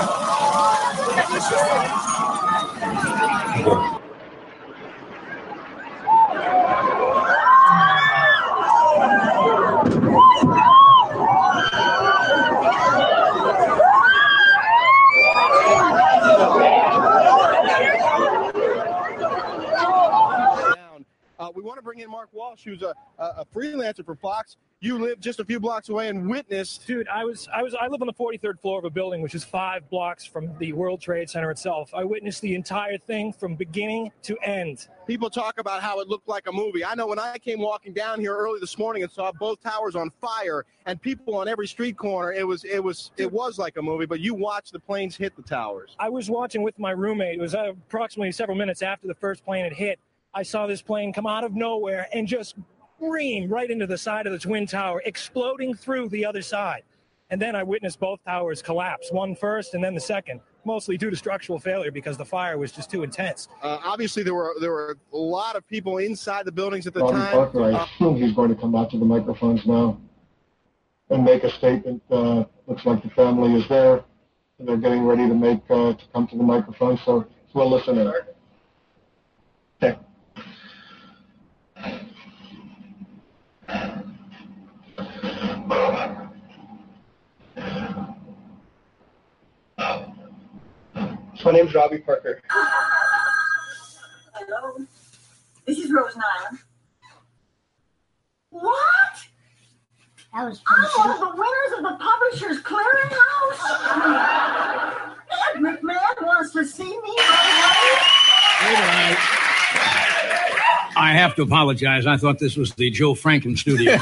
We want to bring in Mark Walsh, who's a freelancer for Fox. You live just a few blocks away and witnessed. Dude, I live on the 43rd floor of a building, which is 5 blocks from the World Trade Center itself. I witnessed the entire thing from beginning to end. People talk about how it looked like a movie. I know when I came walking down here early this morning and saw both towers on fire and people on every street corner, it was like a movie. But you watched the planes hit the towers. I was watching with my roommate. It was approximately several minutes after the first plane had hit. I saw this plane come out of nowhere and just scream right into the side of the Twin Tower, exploding through the other side. And then I witnessed both towers collapse, one first and then the second, mostly due to structural failure because the fire was just too intense. Obviously, there were a lot of people inside the buildings at the time. Parker, I assume he's going to come out to the microphones now and make a statement. Looks like the family is there, and they're getting ready to come to the microphone, so we'll listen in. Okay. My name's Robbie Parker. Hello. This is Rose Nyland. What? That was I'm one of the winners of the Publishers Clearinghouse. Ed McMahon wants to see me right away. I have to apologize. I thought this was the Joe Franken studio.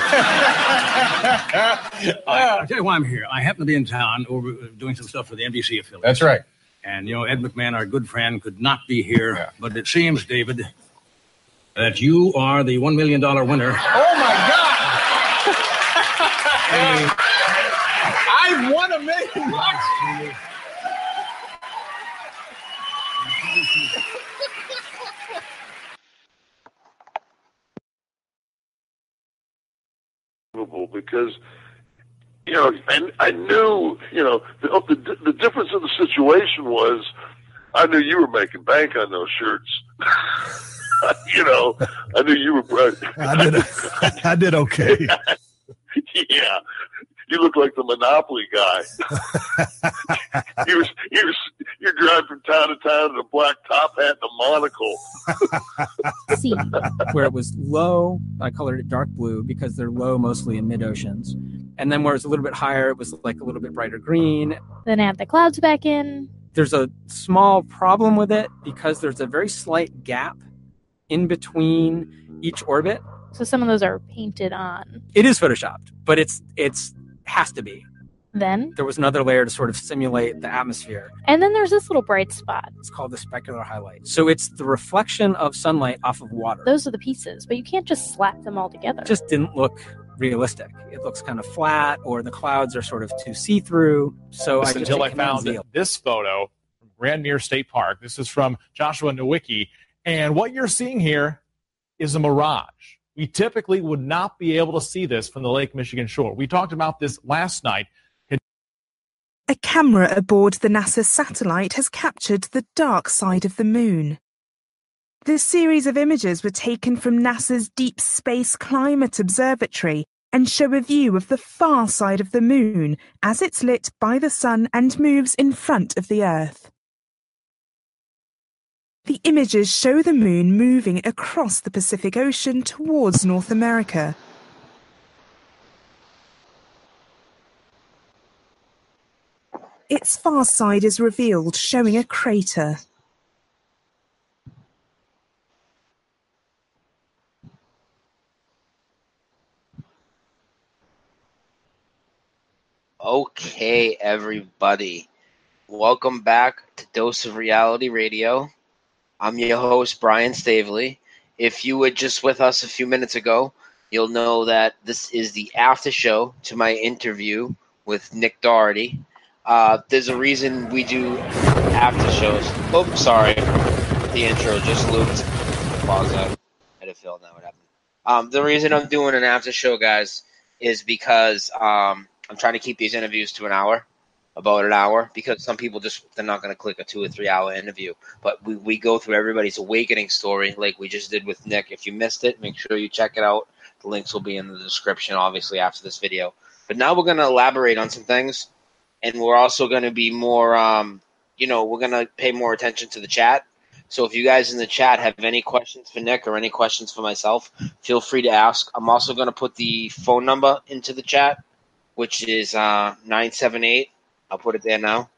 I'll tell you why I'm here. I happen to be in town doing some stuff for the NBC affiliate. That's right. And, Ed McMahon, our good friend, could not be here. Yeah. But it seems, David, that you are the $1 million winner. Oh, my God! I've won $1 million. Because, and I knew, the difference in the situation was I knew you were making bank on those shirts. I knew you were. I did okay. Yeah. You look like the Monopoly guy. You're driving from town to town in a black top hat and a monocle. See, where it was low, I colored it dark blue because they're low mostly in mid-oceans. And then where it's a little bit higher, it was like a little bit brighter green. Then add the clouds back in. There's a small problem with it because there's a very slight gap in between each orbit. So some of those are painted on. It is photoshopped, but it's has to be. Then there was another layer to sort of simulate the atmosphere. And then there's this little bright spot. It's called the specular highlight. So it's the reflection of sunlight off of water. Those are the pieces, but you can't just slap them all together. It just didn't look realistic. It looks kind of flat, or the clouds are sort of too see-through. So until I found this photo from Grand Mere State Park. This is from Joshua Nowicki. And what you're seeing here is a mirage. We typically would not be able to see this from the Lake Michigan shore. We talked about this last night. A camera aboard the NASA satellite has captured the dark side of the moon. This series of images were taken from NASA's Deep Space Climate Observatory and show a view of the far side of the moon as it's lit by the sun and moves in front of the Earth. The images show the moon moving across the Pacific Ocean towards North America. Its far side is revealed, showing a crater. Okay, everybody. Welcome back to Dose of Reality Radio. I'm your host, Brian Stavely. If you were just with us a few minutes ago, you'll know that this is the after show to my interview with Nick Doherty. There's a reason we do after shows. Oh, sorry. The intro just looped. Pause that. I had to fill that what happened. The reason I'm doing an after show, guys, is because I'm trying to keep these interviews to an hour. about an hour, because some people they're not going to click a 2 or 3 hour interview. But we go through everybody's awakening story like we just did with Nick. If you missed it, make sure you check it out. The links will be in the description, obviously, after this video. But now we're going to elaborate on some things, and we're also going to be more, we're going to pay more attention to the chat. So if you guys in the chat have any questions for Nick or any questions for myself, feel free to ask. I'm also going to put the phone number into the chat, which is 978. I'll put it there now,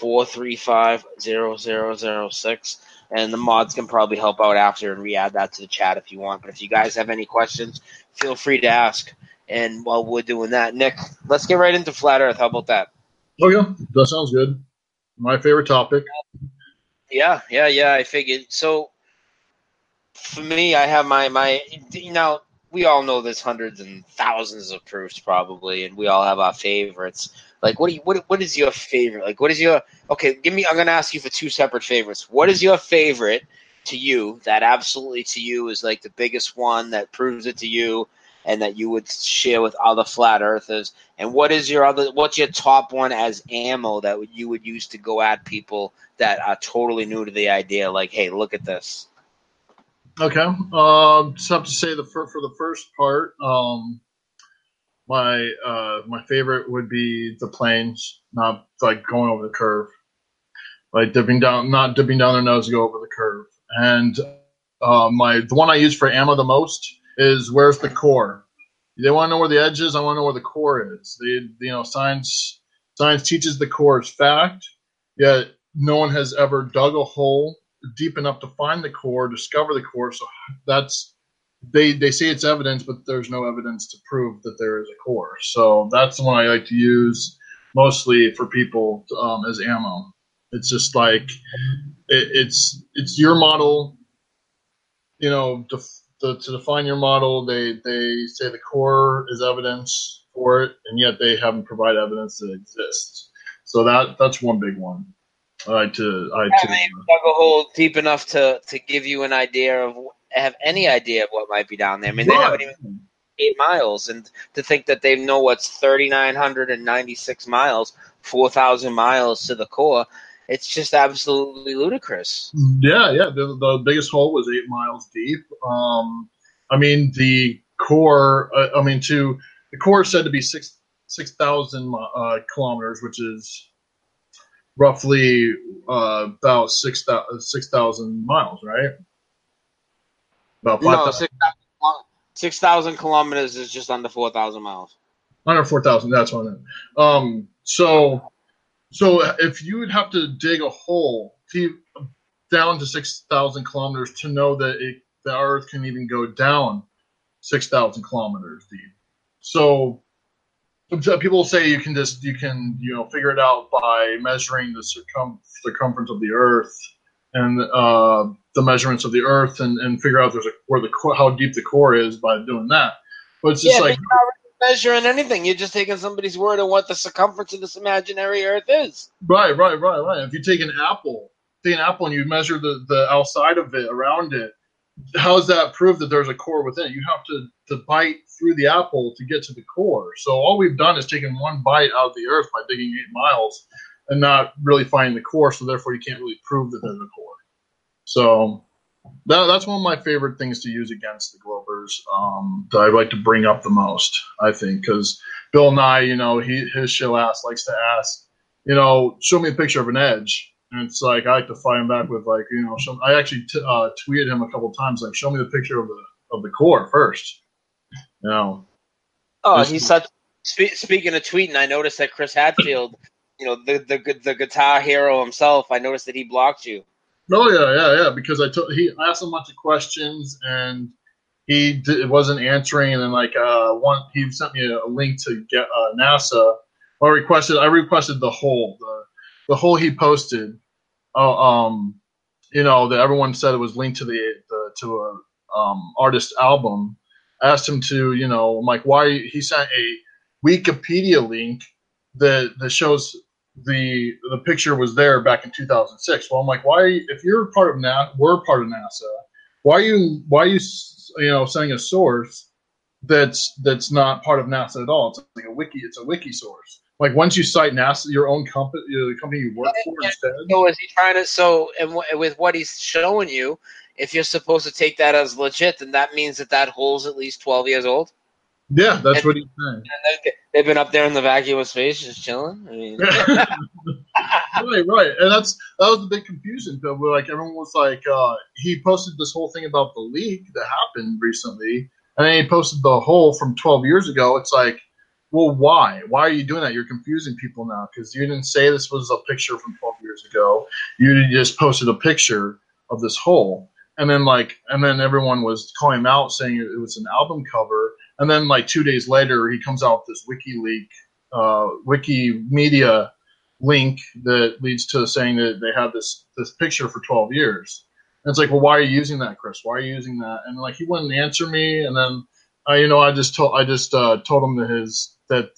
435-0006. And the mods can probably help out after and re-add that to the chat if you want. But if you guys have any questions, feel free to ask. And while we're doing that, Nick, let's get right into Flat Earth. How about that? Oh, yeah. That sounds good. My favorite topic. Yeah, I figured. So, for me, I have my we all know there's hundreds and thousands of proofs probably, and we all have our favorites. Like, what is your favorite? Like, what is your, okay, I'm going to ask you for 2 separate favorites. What is your favorite to you that absolutely to you is like the biggest one that proves it to you and that you would share with other flat earthers? And what's your top one as ammo that you would use to go at people that are totally new to the idea? Like, hey, look at this. Okay. Just have to say for the first part, my favorite would be the planes, not like going over the curve, like not dipping down their nose to go over the curve. And the one I use for ammo the most is where's the core. They want to know where the edge is. I want to know where the core is. Science teaches the core is fact, yet no one has ever dug a hole deep enough to find the core, discover the core. So that's they say it's evidence, but there's no evidence to prove that there is a core. So that's the one I like to use mostly for people as ammo. It's just like it's your model. To define your model, they say the core is evidence for it, and yet they haven't provided evidence that it exists. So that's one big one. They dug a hole deep enough to give you an idea have any idea of what might be down there. I mean, they haven't even 8 miles, and to think that they know what's 3,996 miles, 4,000 miles to the core, it's just absolutely ludicrous. Yeah. The biggest hole was 8 miles deep. The core. The core is said to be 6,000 kilometers, which is roughly about 6,000 miles, right? About 5,000. 6,000 kilometers is just under 4,000 miles. Under 4,000, that's what I meant. So if you would have to dig a hole down to 6,000 kilometers to know that the Earth can even go down 6,000 kilometers deep. So people say you can figure it out by measuring the circumference of the Earth and the measurements of the Earth and figure out how deep the core is by doing that. But it's just like, you're not really measuring anything. You're just taking somebody's word on what the circumference of this imaginary Earth is. Right. If you take an apple and you measure the outside of it, around it, how does that prove that there's a core within? You have to bite through the apple to get to the core. So all we've done is taken one bite out of the Earth by digging 8 miles and not really finding the core. So therefore, you can't really prove that there's a core. So that's one of my favorite things to use against the Glovers that I like to bring up the most, I think, because Bill Nye, his show likes to ask, show me a picture of an edge. And it's like, I like to fight him back with I actually tweeted him a couple of times, like, show me the picture of the core first. Oh, he's such. Speaking of tweeting, I noticed that Chris Hadfield, the guitar hero himself, I noticed that he blocked you. Oh yeah, because he asked a bunch of questions and he wasn't answering, and then he sent me a link to get NASA. I requested the whole the whole he posted. That everyone said it was linked to a artist album. I asked him to, I'm like, why he sent a Wikipedia link that shows the picture was there back in 2006. Well, I'm like, why, if you're part of we're part of NASA, why are you sending a source that's not part of NASA at all? It's like it's a wiki source. Like once you cite NASA, your own company, the company you work for instead. So is he trying to? So and with what he's showing you, if you're supposed to take that as legit, then that means that hole's at least 12 years old. Yeah, that's what he's saying. And they've been up there in the vacuum of space just chilling. I mean, right, and that was the big confusion. Where like everyone was like, he posted this whole thing about the leak that happened recently, and then he posted the hole from 12 years ago. It's like, well, why? Why are you doing that? You're confusing people now because you didn't say this was a picture from 12 years ago. You just posted a picture of this hole, and then everyone was calling him out saying it was an album cover. And then, like 2 days later, he comes out with this Wikimedia link that leads to saying that they have this picture for 12 years. And it's like, well, why are you using that, Chris? Why are you using that? And like he wouldn't answer me. And then, I just told him that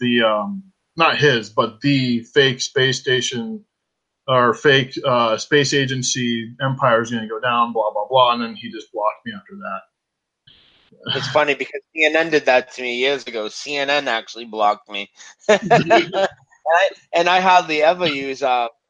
the fake space station or fake space agency empire is going to go down. Blah blah blah. And then he just blocked me after that. it's funny because CNN did that to me years ago. CNN actually blocked me, and I hardly ever use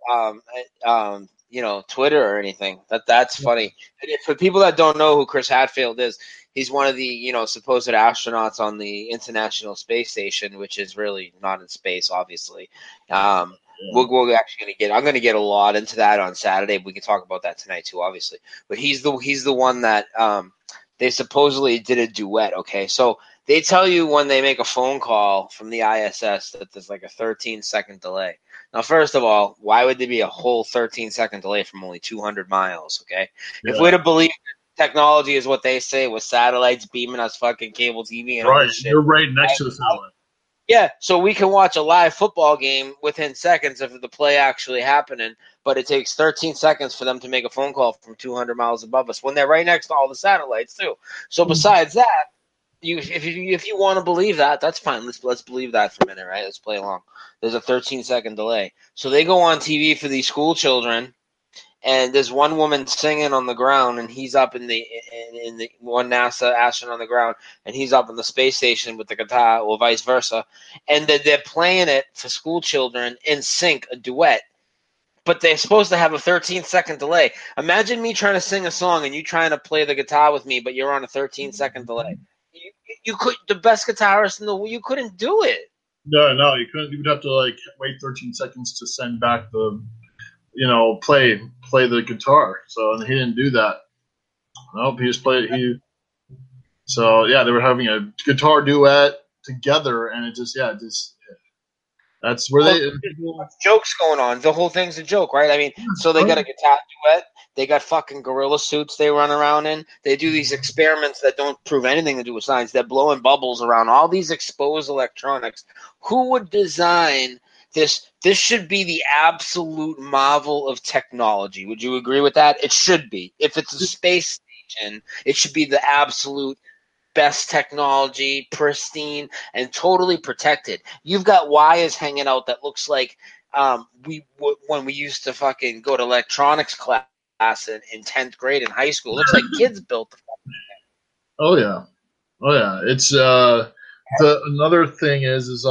Twitter or anything. That's funny. For people that don't know who Chris Hadfield is, he's one of the supposed astronauts on the International Space Station, which is really not in space, obviously. We're actually I'm going to get a lot into that on Saturday. We can talk about that tonight too, obviously. But he's the one that they supposedly did a duet. Okay, so they tell you when they make a phone call from the ISS that there's like a 13-second delay. Now, first of all, why would there be a whole 13-second delay from only 200 miles? Okay, if we'd have believed technology is what they say with satellites beaming us fucking cable TV and all this shit. You're right next to the satellite. Yeah, so we can watch a live football game within seconds of the play actually happening, but it takes 13 seconds for them to make a phone call from 200 miles above us when they're right next to all the satellites too. So besides that, if you want to believe that, that's fine. Let's believe that for a minute, right? Let's play along. There's a 13-second delay. So they go on TV for these school children, and there's one woman singing on the ground, and he's up in the one NASA astronaut on the ground, and he's up in the space station with the guitar, or vice versa, and they're playing it for school children in sync, a duet, but they're supposed to have a 13-second delay. Imagine me trying to sing a song and you trying to play the guitar with me, but you're on a 13-second delay. You could, the best guitarist in the world, you couldn't do it. No, you couldn't. You'd have to wait 13 seconds to send back the. Play the guitar. So and he didn't do that. Nope, he just played. So yeah, they were having a guitar duet together, and that's where jokes going on. The whole thing's a joke, right? I mean, so they got a guitar duet. They got fucking gorilla suits they run around in. They do these experiments that don't prove anything to do with science. They're blowing bubbles around all these exposed electronics. Who would design this? This should be the absolute marvel of technology. Would you agree with that? It should be. If it's a space station, it should be the absolute best technology, pristine, and totally protected. You've got wires hanging out that looks like when we used to fucking go to electronics class in 10th grade in high school. It looks like kids built the fucking thing. Oh yeah. It's another thing is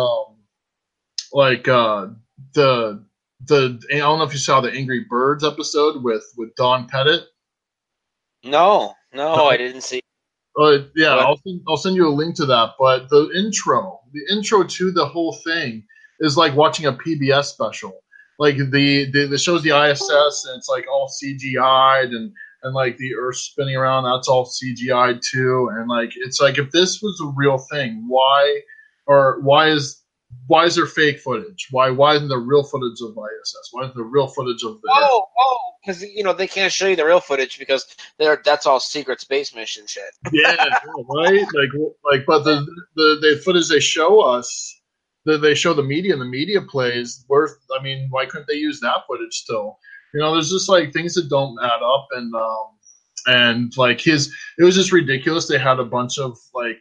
the I don't know if you saw the Angry Birds episode with Don Pettit. No, I didn't see. Yeah, I'll send you a link to that. But the intro to the whole thing is like watching a PBS special. Like the shows the ISS and it's like all CGI'd and like the Earth spinning around, that's all CGI'd too. And like it's like if this was a real thing, why is there fake footage? Why isn't there real footage of ISS? Why isn't there real footage of the because they can't show you the real footage because that's all secret space mission shit. Yeah, right. But the footage they show us, they show the media and the media plays. Why couldn't they use that footage still? There's just like things that don't add up, and like it was just ridiculous. They had a bunch of like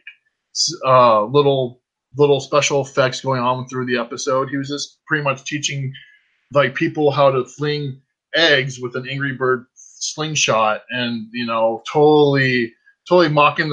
little special effects going on through the episode. He was just pretty much teaching like people how to fling eggs with an Angry Bird slingshot, and totally mocking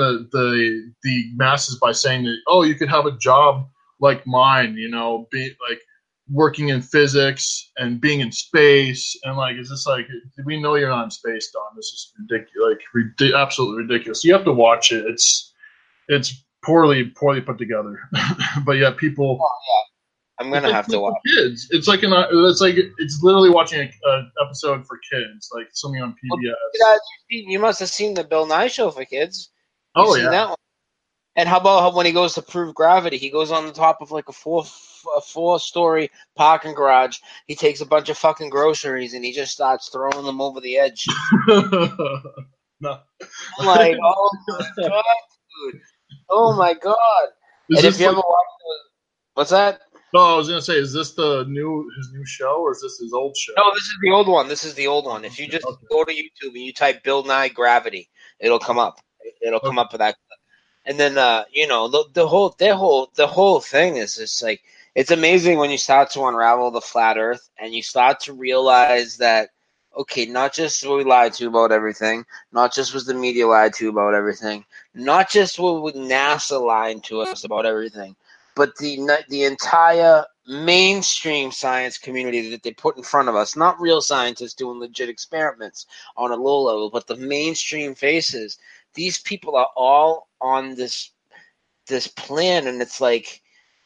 the masses by saying that you could have a job like mine, be like working in physics and being in space, and like, is this like, we know you're not in space, Don. This is ridiculous, like absolutely ridiculous. You have to watch it. It's poorly put together, but yeah, people. Oh, yeah. I'm gonna have to watch. Kids, it's literally watching an episode for kids, like something on PBS. Well, you must have seen the Bill Nye Show for kids. You've Oh seen yeah. that one. And how about when he goes to prove gravity? He goes on the top of like a four-story parking garage. He takes a bunch of fucking groceries and he just starts throwing them over the edge. No. I'm like, oh my god, dude! Oh my god! Is And this if you ever like- watch, what's that? No, I was gonna say, is this his new show, or is this his old show? No, this is the old one. This is the old one. If you just go to YouTube and you type Bill Nye Gravity, it'll come up. It'll come up for that. And then the whole thing is just like, it's amazing when you start to unravel the flat Earth and you start to realize that, okay, not just were we lied to about everything, not just was the media lied to about everything, not just were NASA lying to us about everything, but the entire mainstream science community that they put in front of us, not real scientists doing legit experiments on a low level, but the mainstream faces, these people are all on this plan, and it's like,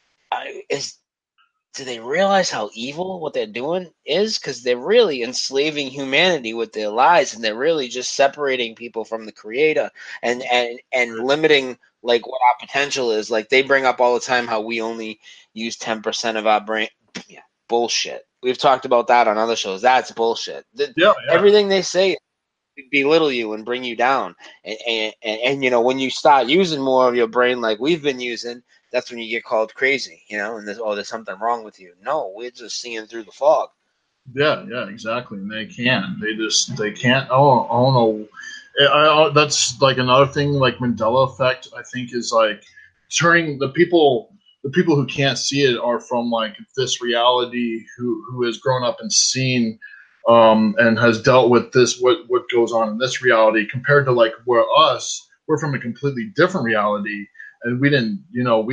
do they realize how evil what they're doing is? Because they're really enslaving humanity with their lies, and they're really just separating people from the Creator and limiting like what our potential is. Like they bring up all the time how we only use 10% of our brain. Yeah, bullshit. We've talked about that on other shows. That's bullshit. Everything they say belittle you and bring you down. And when you start using more of your brain like we've been using, that's when you get called crazy, and there's something wrong with you. No, we're just seeing through the fog. Yeah, exactly. And they can't. They can't. Oh no. That's like another thing. Like Mandela effect, I think, is like turning the people who can't see it are from like this reality who has grown up and seen and has dealt with this what goes on in this reality compared to like we're from a completely different reality, and we didn't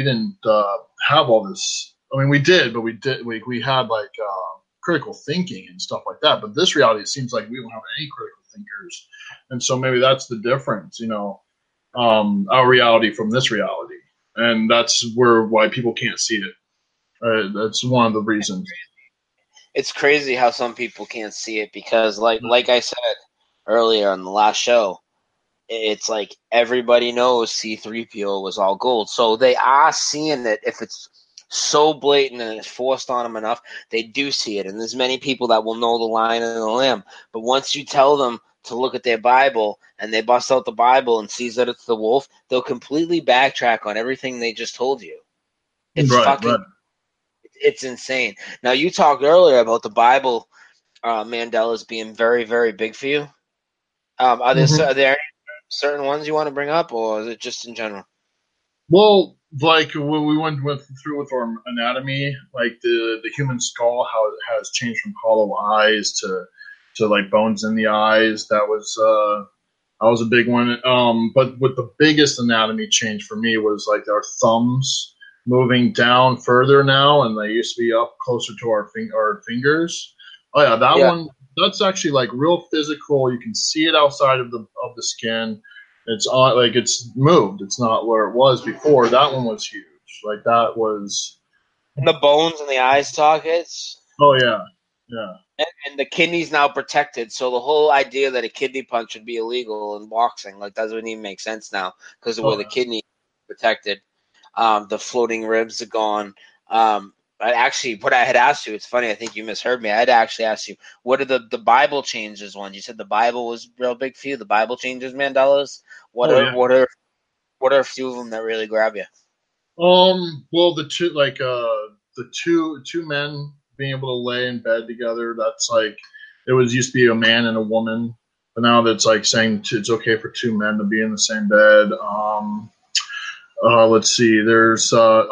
have all this. I mean, we did, but we had like critical thinking and stuff like that. But this reality, it seems like we don't have any critical thinkers, and so maybe that's the difference. Our reality from this reality, and that's why people can't see it. That's one of the reasons. It's crazy how some people can't see it because, like I said earlier on the last show, it's like everybody knows C-3PO was all gold. So they are seeing it. If it's so blatant and it's forced on them enough, they do see it. And there's many people that will know the lion and the lamb. But once you tell them to look at their Bible and they bust out the Bible and sees that it's the wolf, they'll completely backtrack on everything they just told you. It's right. It's insane. Now, you talked earlier about the Bible Mandelas being very, very big for you. Are there any certain ones you want to bring up, or is it just in general? Well, like when we went through with our anatomy, like the human skull, how it has changed from hollow eyes to like bones in the eyes. That was a big one. But what the biggest anatomy change for me was like our thumbs moving down further now, and they used to be up closer to our fingers. Oh yeah, that one. That's actually like real physical. You can see it outside of the skin. It's on, like it's moved. It's not where it was before. That one was huge. Like that was. And the bones in the eye sockets. Oh yeah. And the kidney's now protected. So the whole idea that a kidney punch would be illegal in boxing, like, doesn't even make sense now because of where the kidney is protected. The floating ribs are gone. What I had asked you, it's funny, I think you misheard me. I had actually asked you, what are the Bible changes ones? You said the Bible was real big for you. The Bible changes Mandelas. What are a few of them that really grab you? Well, the two men being able to lay in bed together. That's like, it was used to be a man and a woman, but now that's like saying it's okay for two men to be in the same bed. Let's see. There's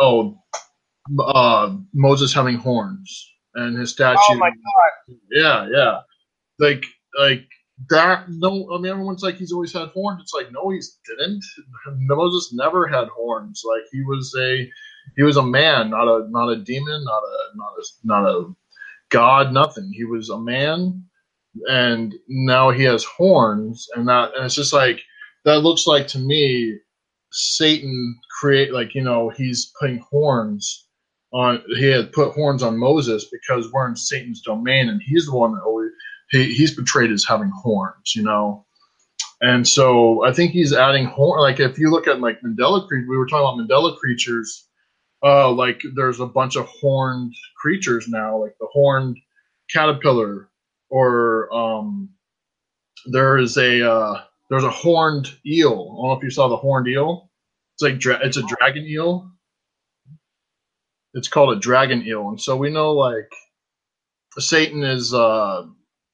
Moses having horns and his statue. Oh my god! Yeah. Like that. No, I mean, everyone's like, he's always had horns. It's like, no, he didn't. Moses never had horns. Like he was He was a man, not a demon, not a god, nothing. He was a man, and now he has horns, and it's just like that looks like to me Satan he's putting horns on. He had put horns on Moses because we're in Satan's domain, and he's the one that always he's portrayed as having horns, And so I think he's adding horn. Like if you look at like Mandela creatures, we were talking about Mandela creatures. Like there's a bunch of horned creatures now, like the horned caterpillar, or there's a horned eel. I don't know if you saw the horned eel. It's like it's a dragon eel. It's called a dragon eel, and so we know like Satan is the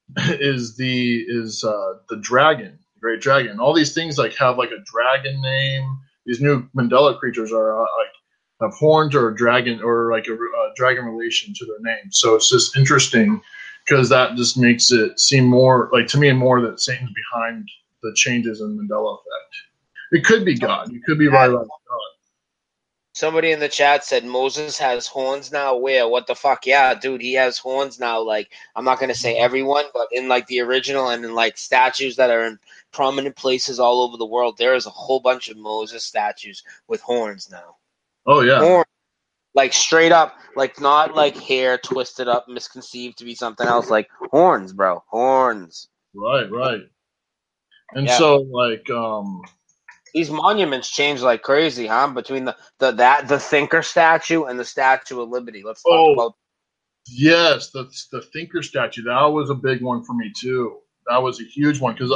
dragon, the great dragon. All these things like have like a dragon name. These new Mandela creatures are like have horns or a dragon or like a dragon relation to their name. So it's just interesting because that just makes it seem more like to me more that Satan's behind the changes in Mandela effect. It could be God. You could be right about God. Somebody in the chat said Moses has horns now. Where? What the fuck? Yeah, dude, he has horns now. Like, I'm not gonna say everyone, but in like the original and in like statues that are in prominent places all over the world, there is a whole bunch of Moses statues with horns now. Oh yeah, horns, like straight up, like not like hair twisted up, misconceived to be something else. Like horns, bro, horns. Right. And Yeah. so like These monuments change like crazy, huh? Between the thinker statue and the Statue of Liberty. Let's talk about. Yes, the thinker statue. That was a big one for me too. That was a huge one because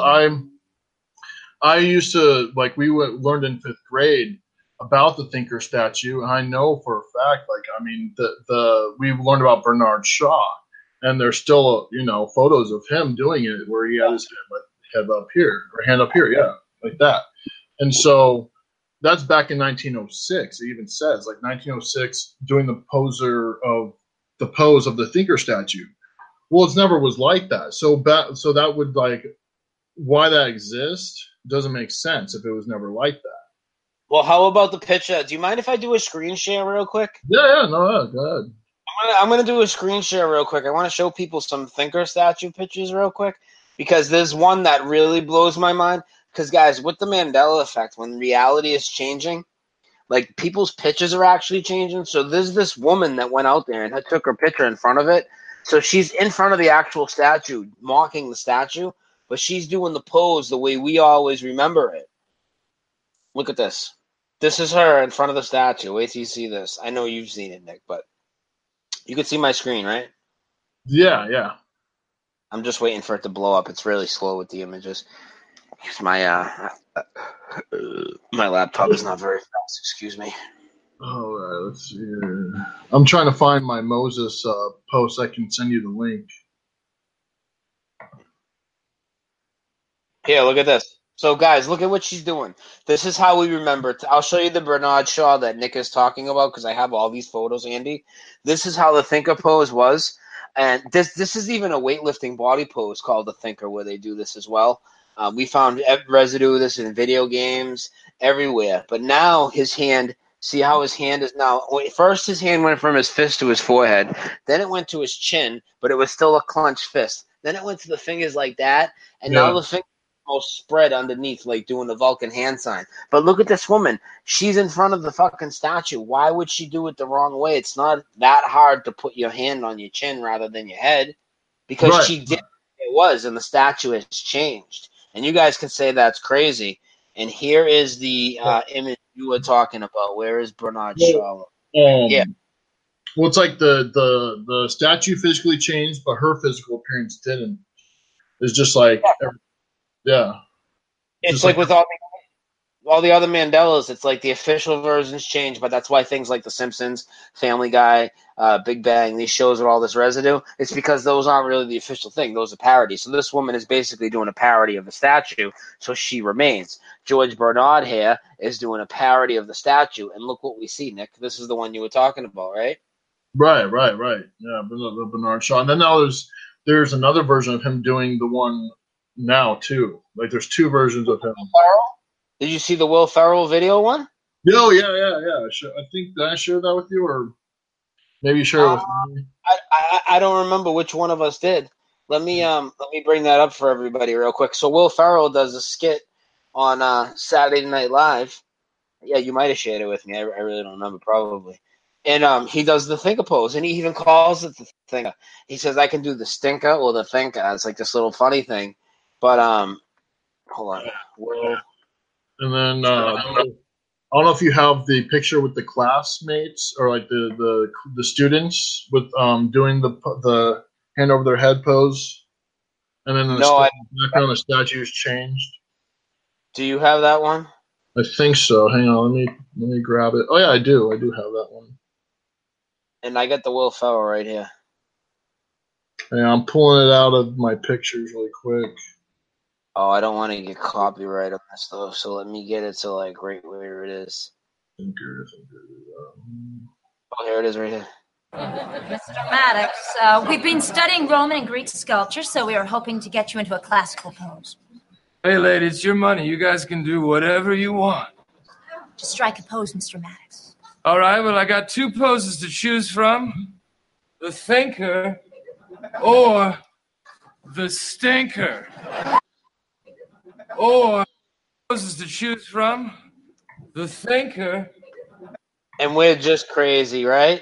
I used to like we learned in 5th grade about the thinker statue, and I know for a fact, like I mean, we learned about Bernard Shaw, and there's still photos of him doing it where he had his head up here or hand up here, yeah, like that. And so that's back in 1906. It even says like 1906 doing the pose of the thinker statue. Well, it never was like that. So that would like why that exists doesn't make sense if it was never like that. Well, how about the picture? Do you mind if I do a screen share real quick? Yeah, no, go ahead. I'm gonna do a screen share real quick. I want to show people some thinker statue pictures real quick because there's one that really blows my mind. Because guys, with the Mandela effect, when reality is changing, like people's pictures are actually changing. So there's this woman that went out there and took her picture in front of it. So she's in front of the actual statue, mocking the statue, but she's doing the pose the way we always remember it. Look at this. This is her in front of the statue. Wait till you see this. I know you've seen it, Nick, but you can see my screen, right? Yeah. I'm just waiting for it to blow up. It's really slow with the images. Because my laptop is not very fast. Excuse me. All right, let's see here. I'm trying to find my Moses post. I can send you the link. Here, look at this. So, guys, look at what she's doing. This is how we remember it. I'll show you the Bernard Shaw that Nick is talking about because I have all these photos handy. This is how the thinker pose was. And this is even a weightlifting body pose called the thinker where they do this as well. We found residue of this in video games everywhere. But now his hand, see how his hand is now. First, his hand went from his fist to his forehead. Then it went to his chin, but it was still a clenched fist. Then it went to the fingers like that. And now the fingers are all spread underneath, like doing the Vulcan hand sign. But look at this woman. She's in front of the fucking statue. Why would she do it the wrong way? It's not that hard to put your hand on your chin rather than your head. Because she did what it was, and the statue has changed. And you guys can say that's crazy. And here is the image you were talking about. Where is Bernard Shaw? Yeah. Well, it's like the statue physically changed, but her physical appearance didn't. It's just like, It's like with all the other Mandelas, it's like the official versions change, but that's why things like The Simpsons, Family Guy, Big Bang, these shows with all this residue, it's because those aren't really the official thing. Those are parodies. So this woman is basically doing a parody of the statue, so she remains. George Bernard here is doing a parody of the statue, and look what we see, Nick. This is the one you were talking about, right? Right. Yeah, the Bernard Shaw. And then now there's another version of him doing the one now, too. Like, there's two versions of him. Did you see the Will Ferrell video one? No, yeah. I think, did I share that with you, or maybe you share it with me? I don't remember which one of us did. Let me bring that up for everybody real quick. So Will Ferrell does a skit on Saturday Night Live. Yeah, you might have shared it with me. I really don't remember, probably. And he does the thinker pose, and he even calls it the thinker. He says, "I can do the stinker or the thinker." It's like this little funny thing. But hold on. Will. And then I don't know if you have the picture with the classmates or like the students with doing the hand over their head pose, and then the background of the statues changed. Do you have that one? I think so. Hang on, let me grab it. Oh yeah, I do. I do have that one. And I got the Will Ferrell right here. Yeah, I'm pulling it out of my pictures really quick. Oh, I don't want to get copyright on this though, so let me get it to like right where it is. Oh, here it is right here. Mr. Maddox, we've been studying Roman and Greek sculpture, so we are hoping to get you into a classical pose. Hey, lady, it's your money. You guys can do whatever you want. Just strike a pose, Mr. Maddox. All right, well, I got two poses to choose from. The thinker or the stinker. Or poses to choose from. The thinker. And we're just crazy, right?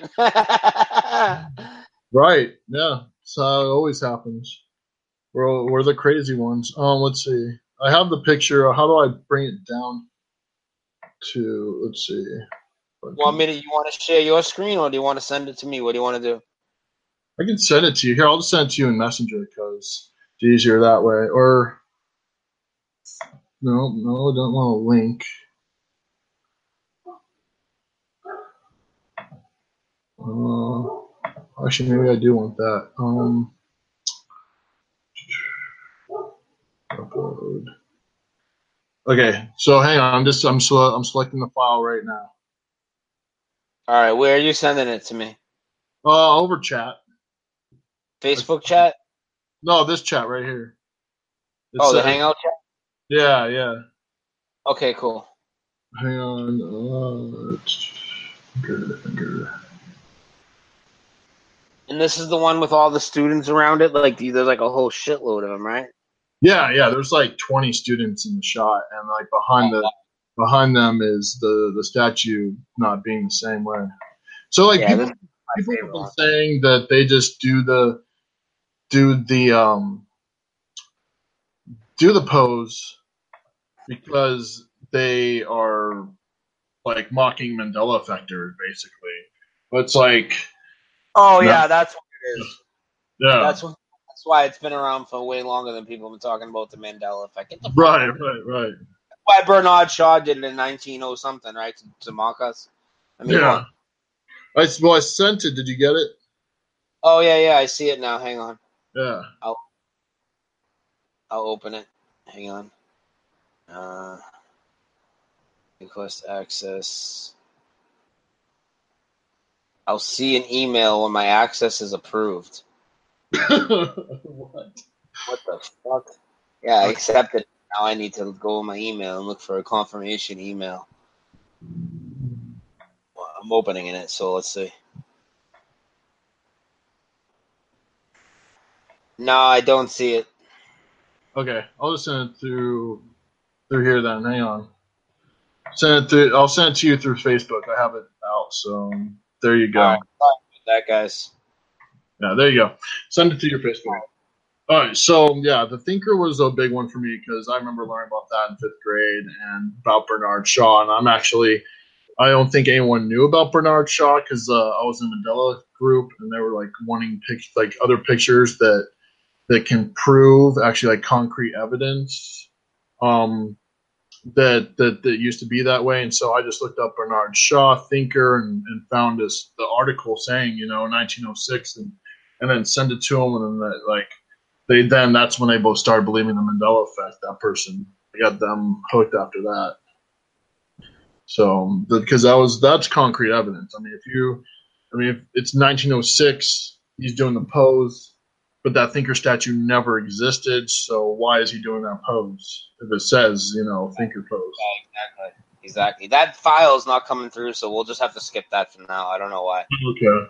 Right, yeah. That's how it always happens. We're the crazy ones. Let's see. I have the picture. How do I bring it down to, let's see. You want to share your screen, or do you want to send it to me? What do you want to do? I can send it to you. Here, I'll just send it to you in Messenger because it's easier that way. Or, no, I don't want a link. Actually, maybe I do want that. Upload. Okay, so hang on. I'm selecting the file right now. All right, where are you sending it to me? Over chat. Facebook chat? No, this chat right here. The Hangout chat? Yeah. Okay, cool. Hang on. And this is the one with all the students around it? Like, there's like a whole shitload of them, right? Yeah. There's like 20 students in the shot, and like behind them is the statue not being the same way. So like people have been saying that they just do the pose because they are like mocking Mandela effectors, basically. But it's like, yeah, that's what it is. Yeah, that's why it's been around for way longer than people have been talking about the Mandela effect. Get the fuck right. That's why Bernard Shaw did it in 1900 something, right, to mock us. I mean, yeah. I sent it. Did you get it? Oh yeah, I see it now. Hang on. Yeah. I'll open it. Hang on. Request access. I'll see an email when my access is approved. What the fuck? Yeah, I accepted. Now I need to go in my email and look for a confirmation email. Well, I'm opening it, so let's see. No, I don't see it. Okay, I'll just send it through here then. Hang on. I'll send it to you through Facebook. I have it out, so there you go. All right. Sorry about that, guys. Yeah, there you go. Send it to your Facebook. All right, so yeah, the thinker was a big one for me because I remember learning about that in 5th grade and about Bernard Shaw. And I don't think anyone knew about Bernard Shaw because I was in the Mandela group and they were like wanting other pictures that can prove actually like concrete evidence that used to be that way. And so I just looked up Bernard Shaw, thinker, and found the article saying, 1906, and then send it to them, and then that's when they both started believing the Mandela effect. That person, I got them hooked after that. So because that's concrete evidence. I mean, if it's 1906, he's doing the pose. But that thinker statue never existed, so why is he doing that pose? If it says, thinker pose. Yeah, exactly. Exactly. That file is not coming through, so we'll just have to skip that for now. I don't know why. Okay.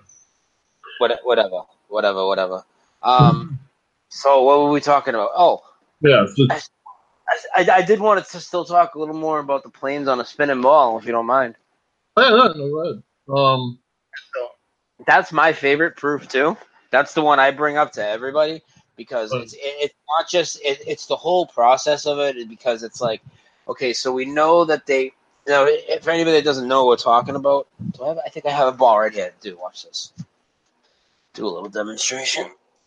Whatever. So what were we talking about? Oh, yeah. I did want to still talk a little more about the planes on a spinning ball, if you don't mind. No, go ahead. That's my favorite proof too. That's the one I bring up to everybody because it's not just it's the whole process of it. Because it's like, okay, so we know that they. For anybody that doesn't know what we're talking about, I think I have a ball right here. Dude, watch this. Do a little demonstration.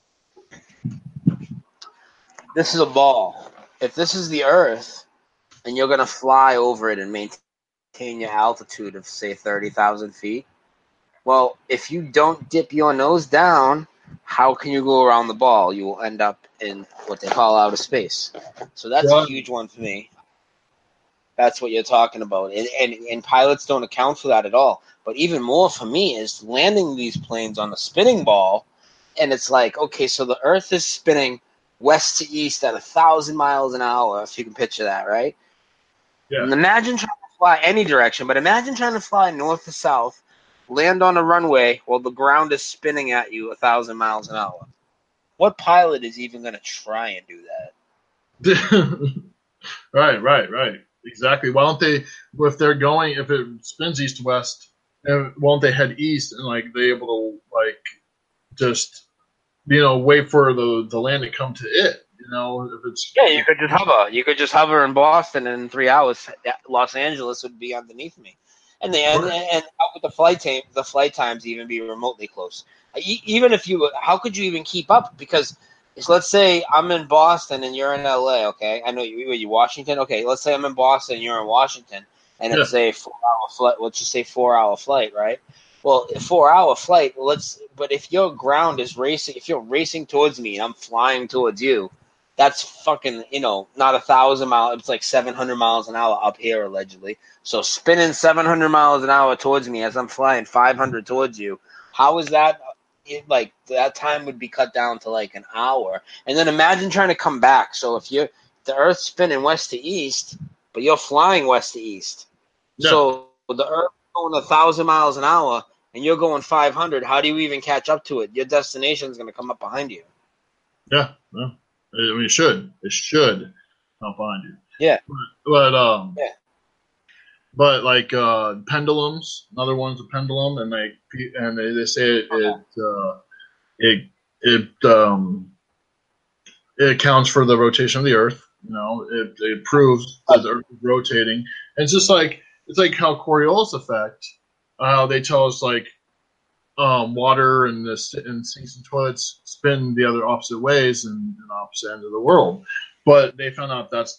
This is a ball. If this is the Earth, and you're going to fly over it and maintain your altitude of, say, 30,000 feet, well, if you don't dip your nose down, how can you go around the ball? You will end up in what they call outer space. So that's a huge one for me. That's what you're talking about. And pilots don't account for that at all. But even more for me is landing these planes on a spinning ball, and it's like, okay, so the Earth is spinning west to east at 1,000 miles an hour, if you can picture that, right? Yeah. And imagine trying to fly any direction, but imagine trying to fly north to south, land on a runway while the ground is spinning at you 1,000 miles an hour. What pilot is even going to try and do that? Right. Exactly. Why don't they, if it spins east to west, why don't they head east and like they able to like just wait for the land to come to it? If it's you could just hover. You could just hover in Boston, and in 3 hours, Los Angeles would be underneath me. And how could the flight times even be remotely close? Even if how could you even keep up? Because let's say I'm in Boston and you're in LA, okay? I know you Washington. Okay, let's say I'm in Boston and you're in Washington, and it's a 4-hour flight. Let's just say 4-hour flight, right? Well, a 4-hour flight. But if your ground is racing, if you're racing towards me and I'm flying towards you, that's fucking not 1,000 miles. It's like 700 miles an hour up here allegedly. So spinning 700 miles an hour towards me as I'm flying 500 towards you. How is that? Like that time would be cut down to like an hour, and then imagine trying to come back. So if the Earth's spinning west to east, but you're flying west to east, so the Earth going 1,000 miles an hour, and you're going 500. How do you even catch up to it? Your destination is going to come up behind you. Yeah, well, I mean, it should come behind you. Yeah, but like pendulums, another one's a pendulum, and they say it accounts for the rotation of the Earth. It proves that the Earth is rotating. And it's just like how Coriolis effect, how they tell us like water and sinks and toilets spin the other opposite ways in the opposite end of the world. But they found out that's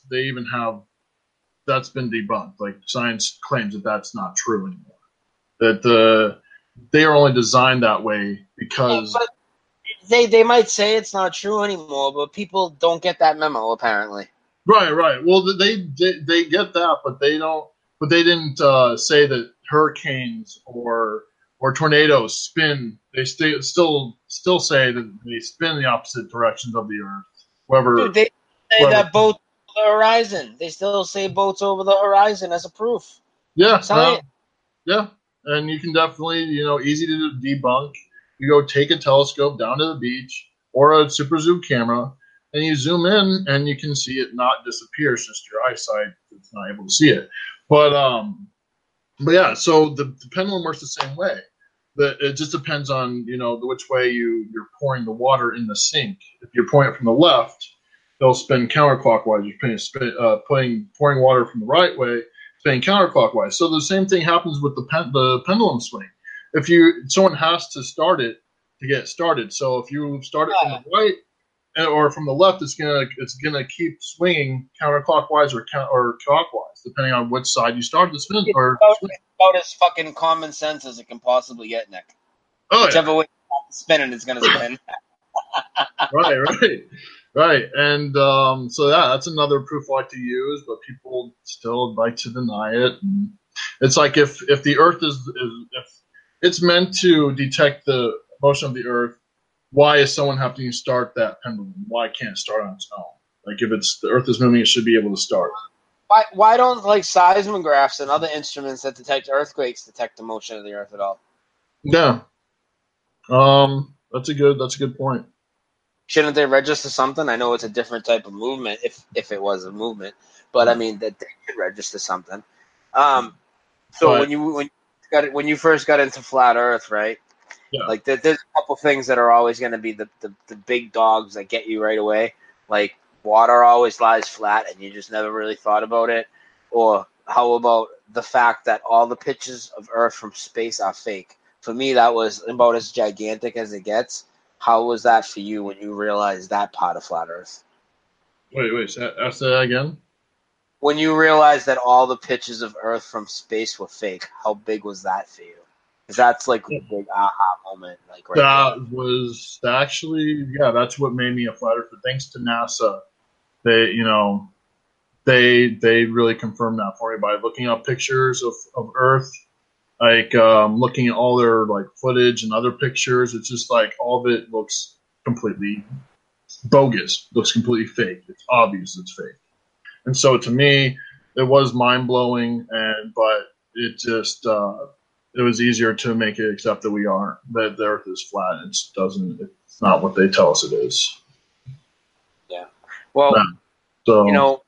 been debunked. Like science claims that that's not true anymore. That they are only designed that way because they might say it's not true anymore, but people don't get that memo apparently. Right. Well, they get that, but they don't. But they didn't say that hurricanes or tornadoes spin. They still say that they spin the opposite directions of the Earth. Dude, they say that boats over the horizon. They still say boats over the horizon as a proof. Yeah. Science. Yeah. And you can definitely, easy to debunk. You go take a telescope down to the beach or a super zoom camera, and you zoom in, and you can see it not disappear. It's just your eyesight that's not able to see it. But yeah. So the pendulum works the same way. It just depends on which way you're pouring the water in the sink. If you're pouring it from the left, they'll spin counterclockwise. You're pouring water from the right way, spinning counterclockwise. So the same thing happens with the pendulum swing. If someone has to start it to get started. So if you start it from the right or from the left, it's gonna keep swinging counterclockwise or clockwise, depending on which side you start the spin. About as fucking common sense as it can possibly get, Nick. Whichever way it's spinning, it's gonna spin. Right. And so that's another proof I like to use, but people still like to deny it. And it's like if the Earth if it's meant to detect the motion of the Earth, why is someone having to start that pendulum? Why can't it start on its own? Like if the Earth is moving, it should be able to start. Why don't like seismographs and other instruments that detect earthquakes detect the motion of the Earth at all? Yeah. That's a good point. Shouldn't they register something? I know it's a different type of movement, if it was a movement, but I mean that they should register something. So But- when you first got into flat Earth, right? Yeah. Like there's a couple things that are always going to be the big dogs that get you right away. Like water always lies flat, and you just never really thought about it. Or how about the fact that all the pictures of Earth from space are fake? For me, that was about as gigantic as it gets. How was that for you when you realized that part of flat Earth? Wait, ask that again. When you realized that all the pictures of Earth from space were fake, how big was that for you? Because that's like a big aha moment. Like right That was actually, yeah, that's what made me a flat earther. Thanks to NASA, they really confirmed that for me by looking up pictures of Earth, like looking at all their like footage and other pictures. It's just like all of it looks completely bogus, looks completely fake. It's obvious it's fake. And so to me, it was mind blowing, but it just it was easier to make it accept that that the Earth is flat. It's not what they tell us it is. Yeah. Well, So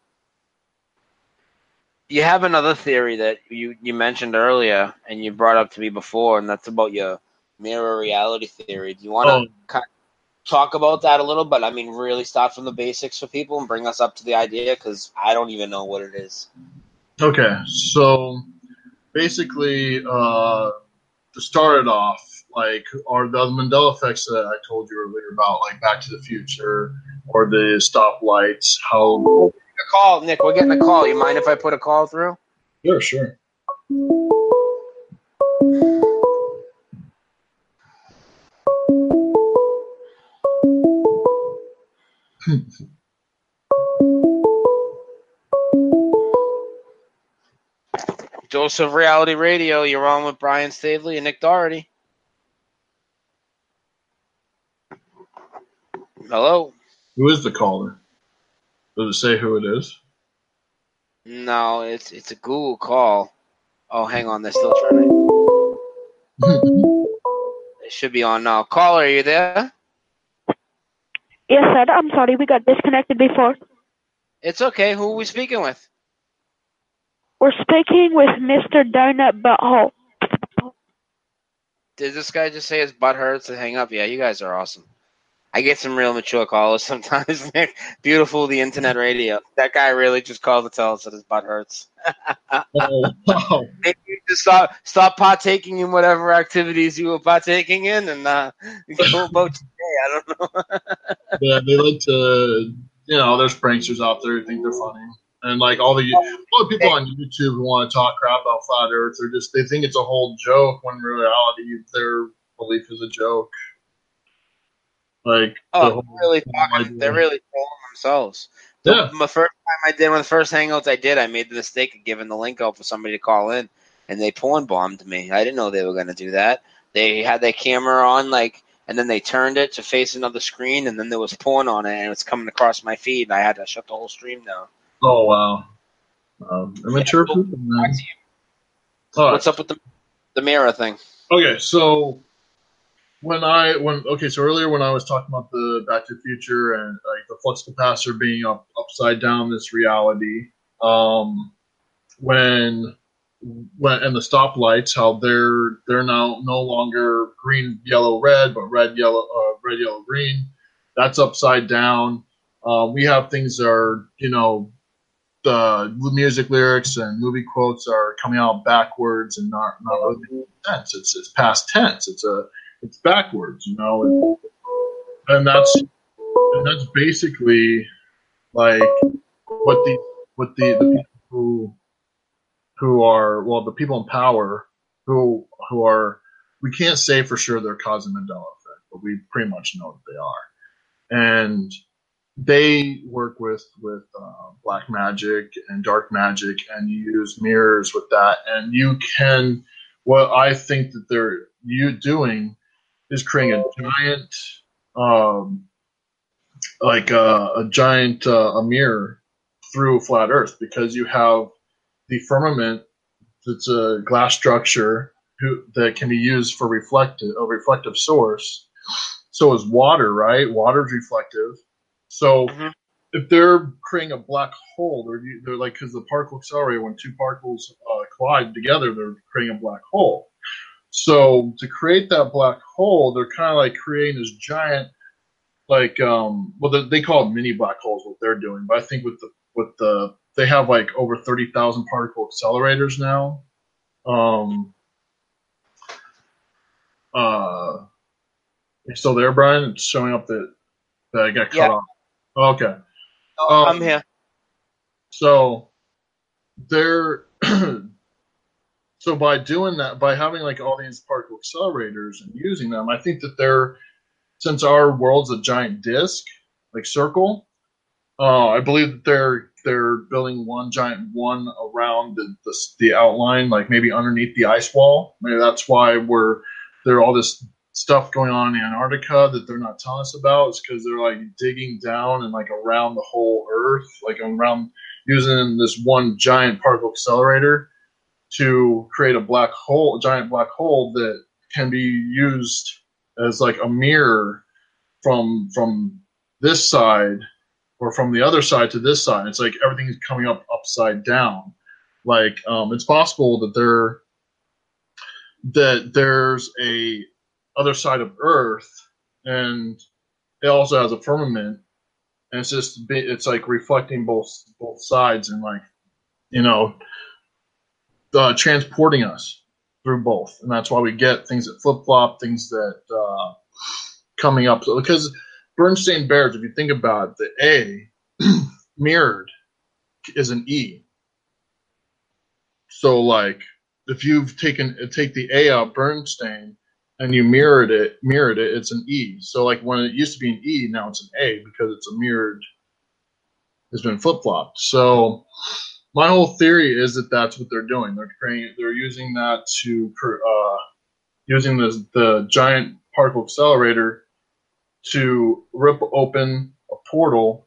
you have another theory that you mentioned earlier and you brought up to me before, and that's about your mirror reality theory. Do you want to kind of talk about that a little bit? I mean, really start from the basics for people and bring us up to the idea, because I don't even know what it is. Okay, so basically, to start it off, like, are the Mandela effects that I told you earlier about, like Back to the Future or the stoplights, how... A call, Nick, we're getting a call. You mind if I put a call through? Sure. Joseph Reality Radio, you're on with Brian Stavely and Nick Doherty. Hello? Who is the caller? Does it say who it is? No, it's a Google call. Oh, hang on, they're still trying to... It should be on now. Caller, are you there? Yes, sir. I'm sorry, we got disconnected before. It's okay. Who are we speaking with? We're speaking with Mr. Donut Butthole. Did this guy just say his butt hurts and hang up? Yeah, you guys are awesome. I get some real mature callers sometimes, Nick. Beautiful, the internet radio. That guy really just called to tell us that his butt hurts. Maybe you just stop partaking in whatever activities you were partaking in and go about your day. I don't know. Yeah, they like to, there's pranksters out there who think they're funny. And like all the people on YouTube who want to talk crap about flat Earth, they think it's a whole joke when in reality their belief is a joke. Like, they're really trolling themselves. Yeah. The first time I did, one of the first hangouts I did, I made the mistake of giving the link out for somebody to call in, and they porn bombed me. I didn't know they were going to do that. They had their camera on, and then they turned it to face another screen, and then there was porn on it, and it was coming across my feed, and I had to shut the whole stream down. Oh, wow. Immature people, man. What's up with the mirror thing? Okay, so so earlier when I was talking about the Back to the Future and like the flux capacitor being upside down this reality, when and the stoplights, how they're now no longer green, yellow, red, but red, yellow, green. That's upside down. We have things that are, the music lyrics and movie quotes are coming out backwards and not really making sense. It's past tense. It's backwards, and that's basically like what the people who are, well, the people in power who are, we can't say for sure they're causing the Mandela effect, but we pretty much know that they are, and they work with black magic and dark magic and use mirrors with that, and what I think that they're doing is creating a giant, a mirror through flat Earth, because you have the firmament. It's a glass structure that can be used for a reflective source. So is water, right? Water is reflective. So if they're creating a black hole, they're like, because the particle accelerator, when two particles collide together, they're creating a black hole. So to create that black hole, they're kind of like creating this giant, like, they call it mini black holes, what they're doing. But I think they have like over 30,000 particle accelerators now. You still there, Brian? It's showing up that I got cut off. Okay. I'm here. So they're so by doing that, by having like all these particle accelerators and using them, I think that since our world's a giant disk, like circle, I believe that they're building one giant one around the outline, like maybe underneath the ice wall. Maybe that's why there all this stuff going on in Antarctica that they're not telling us about, is because they're like digging down and like around the whole Earth, like around, using this one giant particle accelerator to create a giant black hole that can be used as like a mirror from this side or from the other side to this side. It's like everything is coming up upside down. Like it's possible that there's a other side of Earth, and it also has a firmament, and it's like reflecting both sides, and like, transporting us through both. And that's why we get things that flip-flop, things that coming up, because Bernstein Bears, if you think about it, the A mirrored is an E. So like if you've take the A out, Bernstein, and you mirrored it, it's an E. So like when it used to be an E, now it's an A, because it's it's been flip-flopped. So my whole theory is that that's what they're doing. They're using that to using the giant particle accelerator to rip open a portal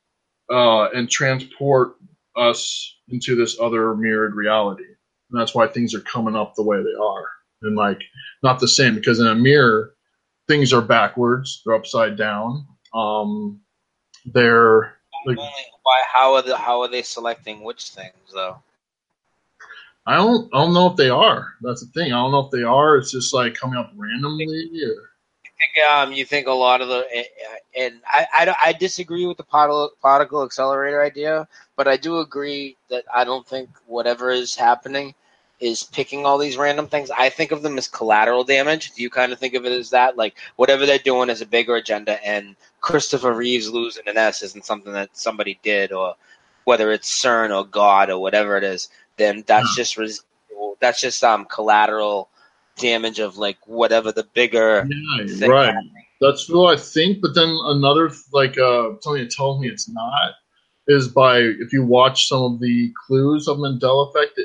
and transport us into this other mirrored reality. And that's why things are coming up the way they are. And like not the same, because in a mirror things are backwards, they're upside down. They're like, how are they selecting which things though? I don't know if they are. That's the thing. I don't know if they are. It's just like coming up randomly. Or You think a lot of the, and I disagree with the particle accelerator idea, but I do agree that I don't think whatever is happening is picking all these random things. I think of them as collateral damage. Do you kind of think of it as that? Like whatever they're doing is a bigger agenda, and Christopher Reeves losing an S isn't something that somebody did, or whether it's CERN or God or whatever it is, then that's just collateral damage of like whatever the bigger thing. Right. That's what I think. But then another something that tells me it's not is if you watch some of the clues of Mandela Effect,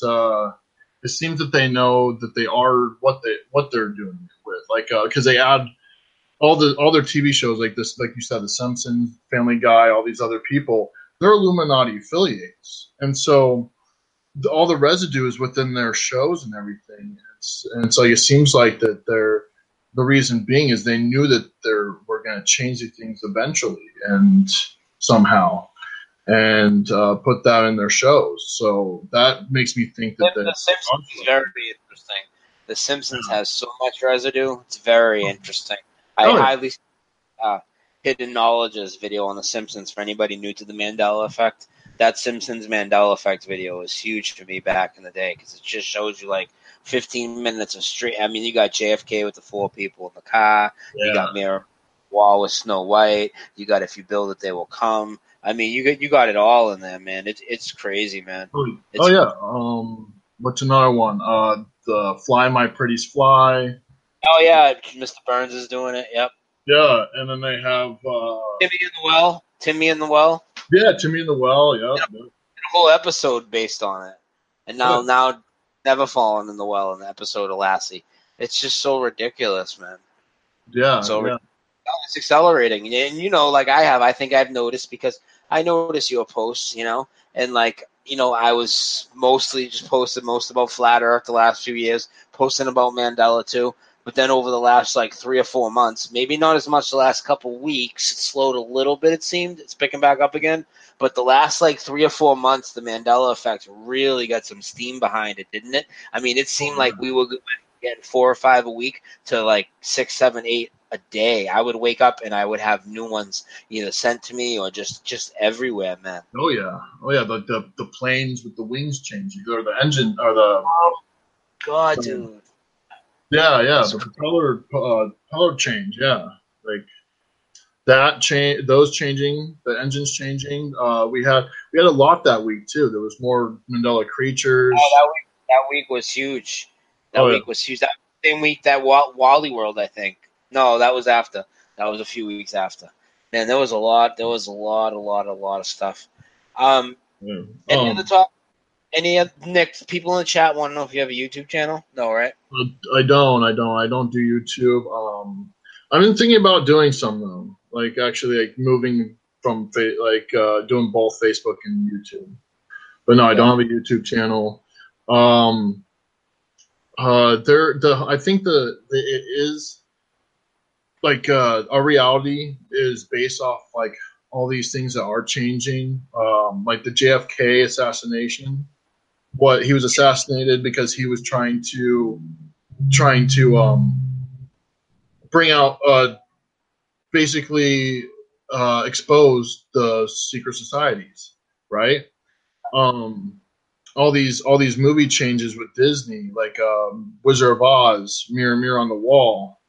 it seems that they know that they are what they're doing with, like because they add all their TV shows like this, like you said, The Simpsons, Family Guy, all these other people, they're Illuminati affiliates, and so all the residue is within their shows and everything. And so it seems like that the reason being is they knew that we're going to change these things eventually and somehow, and put that in their shows. So that makes me think that The Simpsons is very interesting. The Simpsons has so much residue. It's very interesting. I highly Hidden Knowledge's video on The Simpsons for anybody new to the Mandela Effect. That Simpsons Mandela Effect video was huge for me back in the day, because it just shows you like 15 minutes of straight. I mean, you got JFK with the 4 people in the car. Yeah. You got Mirror Wall with Snow White. You got If You Build It, They Will Come. I mean, you got it all in there, man. It's crazy, man. What's another one? The Fly My Pretties Fly. Oh yeah, Mr. Burns is doing it. Yep. Yeah, and then they have Timmy in the Well. Timmy in the Well. Yeah, Timmy in the Well. Yep. A whole episode based on it, and now Never Fallen in the Well in the episode of Lassie. It's just so ridiculous, man. Yeah. It's accelerating, and like I think I've noticed, because I notice your posts, and I was mostly just posted most about Flat Earth the last few years, posting about Mandela too. But then over the last 3 or 4 months, maybe not as much the last couple weeks, it slowed a little bit, it seemed. It's picking back up again. But the last 3 or 4 months, the Mandela effect really got some steam behind it, didn't it? I mean, it seemed like we were getting 4 or 5 a week to 6, 7, 8 a day. I would wake up and I would have new ones either sent to me or just everywhere, man. Oh yeah. The planes with the wings changing, or the engine, or the. Oh God, dude. Yeah, the propeller change, yeah, that change, those changing, the engines changing. We had a lot that week too. There was more Mandela creatures. Oh, that week was huge. That week was huge. That same week that Wally World, I think. No, that was after. That was a few weeks after. Man, there was a lot. There was a lot of stuff. Any other talk? Nick, people in the chat want to know if you have a YouTube channel? No, right? I don't do YouTube. I've been thinking about doing some though, actually moving from doing both Facebook and YouTube. But no, I don't have a YouTube channel. I think it is our reality is based off all these things that are changing, the JFK assassination. What he was assassinated because he was trying to bring out basically expose the secret societies, right? All these movie changes with Disney, Wizard of Oz, Mirror on the Wall.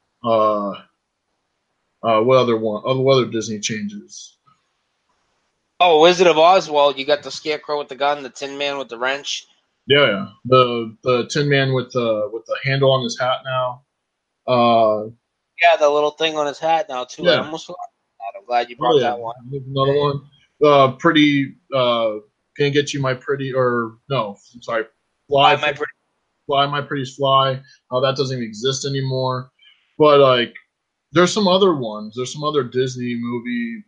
What other Disney changes? Oh, Wizard of Oz. Well, you got the Scarecrow with the gun, the Tin Man with the wrench. Yeah. The Tin Man with the handle on his hat now. Yeah, the little thing on his hat now too. Yeah. I almost forgot that. I'm glad you brought that one. Another one. Pretty. Can get you my pretty, or no? I'm sorry. Fly my pretty. Fly my pretty's fly. That doesn't even exist anymore. But there's some other ones. There's some other Disney movie.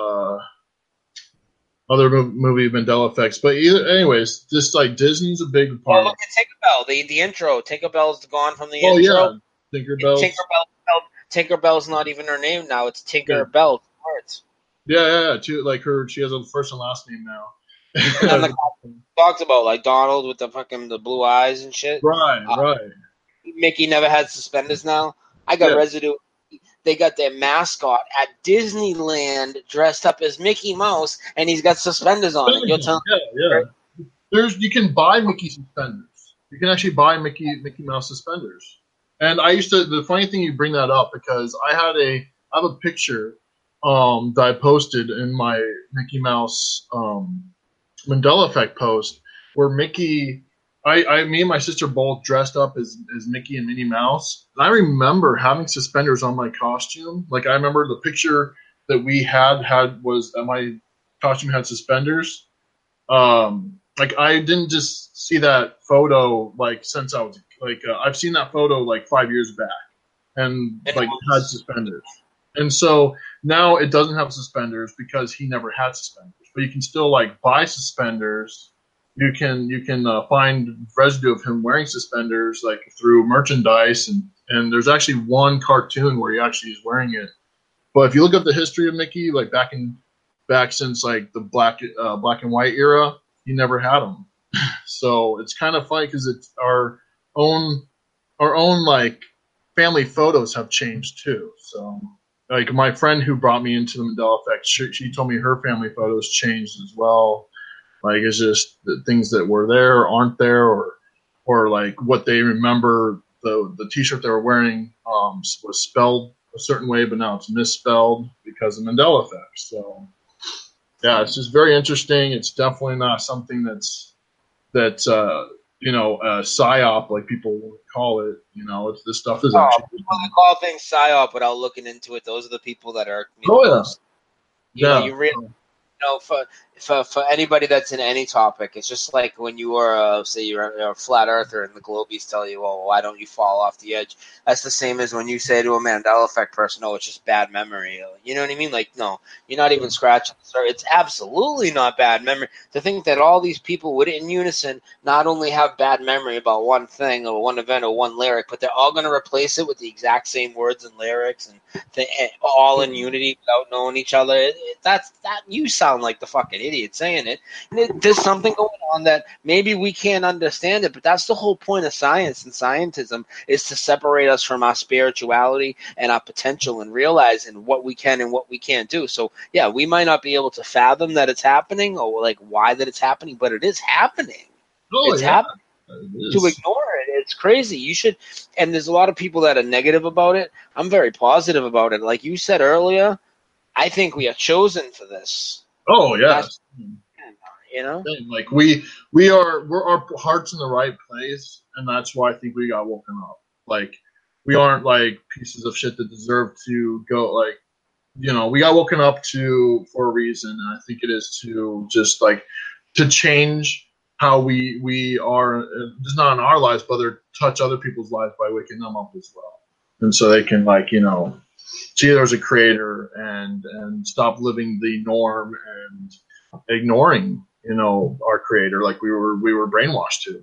Other movie Mandela effects, but anyways, just Disney's a big part. Oh, look at Tinkerbell, the intro. Tinkerbell's gone from the intro. Oh yeah, Tinkerbell's not even her name now. It's Tinkerbell. Yeah. She has a first and last name now. And the talks about Donald with the blue eyes and shit. Right. Mickey never had suspenders now. I got residue. They got their mascot at Disneyland dressed up as Mickey Mouse, and he's got suspenders on. And you're telling you can buy Mickey suspenders. You can actually buy Mickey Mouse suspenders. And the funny thing you bring that up, because I have a picture that I posted in my Mickey Mouse Mandela Effect post where me and my sister both dressed up as Mickey and Minnie Mouse. And I remember having suspenders on my costume. I remember the picture that we had was that my costume had suspenders. I didn't just see that photo since I was I've seen that photo 5 years back, and it had suspenders. And so now it doesn't have suspenders because he never had suspenders. But you can still buy suspenders. You can find residue of him wearing suspenders through merchandise, and there's actually one cartoon where he actually is wearing it. But if you look up the history of Mickey, back since the black and white era, he never had them. So it's kind of funny because it's our own family photos have changed too. So my friend who brought me into the Mandela Effect, she told me her family photos changed as well. It's just the things that were there or aren't there, or what they remember. The T-shirt they were wearing was spelled a certain way, but now it's misspelled because of Mandela Effect. So yeah, it's just very interesting. It's definitely not something that's psyop like people would call it. This stuff is actually. People that call things psyop without looking into it, those are the people that are. for anybody that's in any topic, it's just like when you are, say you're a flat earther and the globies tell you, "Oh, why don't you fall off the edge?" That's the same as when you say to a Mandela effect person, "Oh, it's just bad memory." You know what I mean? Like, no, you're not even scratching the surface. It's absolutely not bad memory. To think that all these people would, in unison, not only have bad memory about one thing or one event or one lyric, but they're all going to replace it with the exact same words and lyrics and all in unity without knowing each other. That you sound like the fucking idiot saying it. And there's something going on that maybe we can't understand it, but that's the whole point of science and scientism, is to separate us from our spirituality and our potential and realizing what we can and what we can't do. So yeah, we might not be able to fathom that it's happening or like why that it's happening, but it is happening. It's happening. To ignore it, it's crazy. You should, and there's a lot of people that are negative about it. I'm very positive about it. Like you said earlier, I think we are chosen for this. Oh yeah. You know, like we're our heart's in the right place, and that's why I think we got woken up. Like we aren't like pieces of shit that deserve to go. Like, you know, we got woken up for a reason, and I think it is to just like to change how we are, just not in our lives, but touch other people's lives by waking them up as well, and so they can, like, you know, see there's a creator and stop living the norm and ignoring, you know, our creator like we were brainwashed to.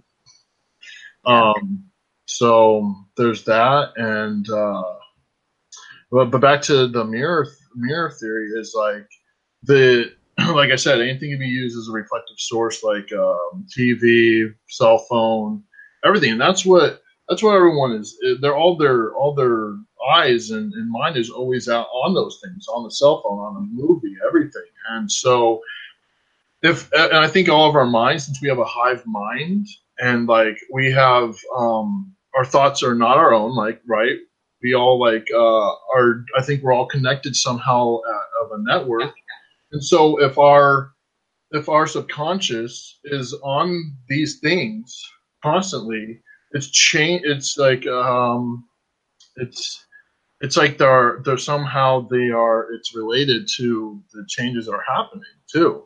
So there's that, and but back to the mirror theory is like like I said, anything can be used as a reflective source, like TV, cell phone, everything. And that's what everyone is. They're all their eyes and mind is always out on those things, on the cell phone, on the movie, everything. And so, and I think all of our minds, since we have a hive mind, and like we have our thoughts are not our own, like, right? We all like are. I think we're all connected somehow of a network. And so if our subconscious is on these things constantly, it's like it's like they're somehow it's related to the changes that are happening too.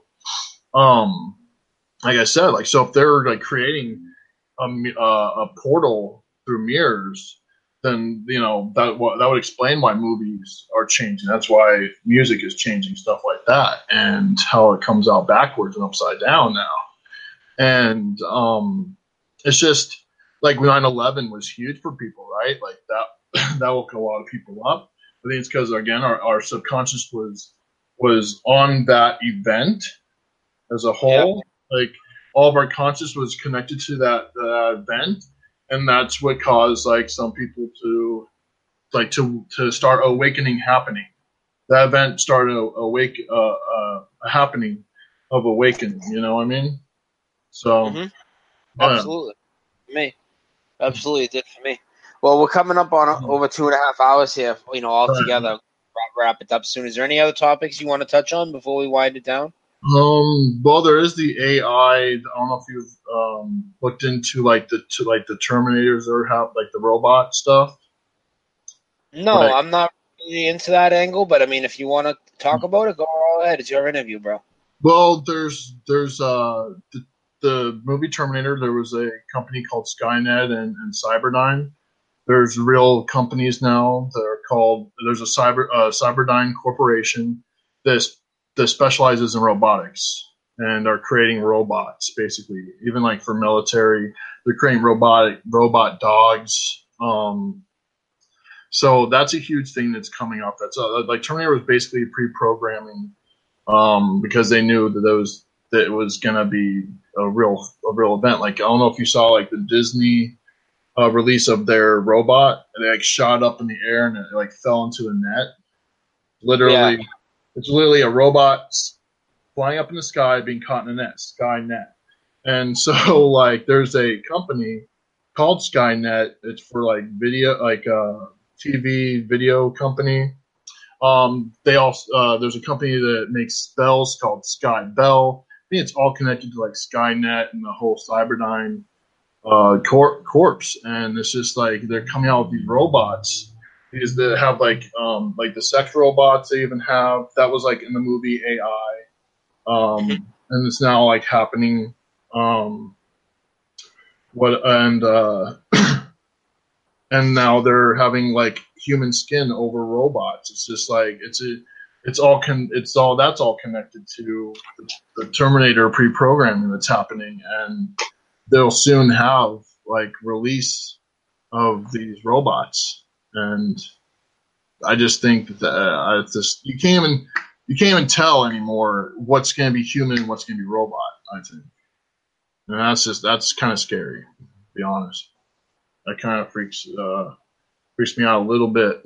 Like I said, like, so if they're like creating a portal through mirrors, then, you know, that would explain why movies are changing. That's why music is changing, stuff like that, and how it comes out backwards and upside down now. And it's just like 9/11 was huge for people, right? Like that woke a lot of people up. I think it's because, again, our subconscious was on that event as a whole. Yeah. Like all of our conscious was connected to that event. And that's what caused, like, some people to start awakening happening. That event started a happening of awakening. You know what I mean? So, absolutely, for me, absolutely, it did for me. Well, we're coming up on over 2.5 hours here. You know, all together. Wrap it up soon. Is there any other topics you want to touch on before we wind it down? Well, there is the AI. I don't know if you've looked into the Terminators or how, like, the robot stuff. No, like, I'm not really into that angle, but I mean, if you want to talk about it, go ahead. It's your interview, bro. Well, there's the movie Terminator. There was a company called Skynet and Cyberdyne. There's real companies now that are called. There's a Cyberdyne Corporation that specializes in robotics and are creating robots, basically. Even like for military, they're creating robot dogs. So that's a huge thing that's coming up. That's like Terminator was basically pre-programming because they knew that it was gonna be a real event. Like, I don't know if you saw like the Disney release of their robot, and they like shot up in the air and it like fell into a net. Literally. Yeah. It's literally a robot flying up in the sky being caught in a net, Skynet. And so, like, there's a company called Skynet. It's for like video, like TV video company. They also there's a company that makes spells called Sky Bell. I think it's all connected to like Skynet and the whole Cyberdyne corpse. And it's just like they're coming out with these robots. Is that have like the sex robots they even have. That was like in the movie AI. and it's now like happening. And now they're having like human skin over robots. It's just like that's all connected to the Terminator pre-programming that's happening, and they'll soon have like release of these robots. And I just think that you can't even tell anymore what's going to be human and what's going to be robot. I think, and that's kind of scary, to be honest. That kind of freaks me out a little bit.